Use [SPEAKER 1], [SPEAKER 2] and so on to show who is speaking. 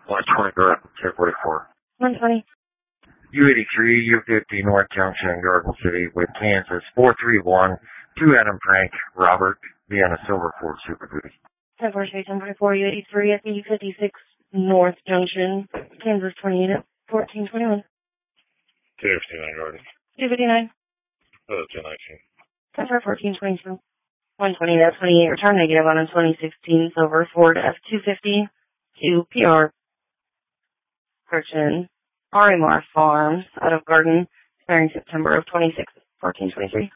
[SPEAKER 1] 120 Garden, 1044.
[SPEAKER 2] 120.
[SPEAKER 1] U83, U50, North Junction, Garden City, with Kansas, 431, 2 Adam Frank, Robert, Vienna Silver Ford Super Duty.
[SPEAKER 2] 1043, 1044, U83 at the U56, North Junction, Kansas 28 at 1421.
[SPEAKER 1] 259 Garden.
[SPEAKER 2] 259.
[SPEAKER 1] 219.
[SPEAKER 2] 1422. 120, that's 28, return negative on a 2016 Silver Ford F-250 to PR. Purchase RMR Farms out of Garden, expiring September of 26, 1423.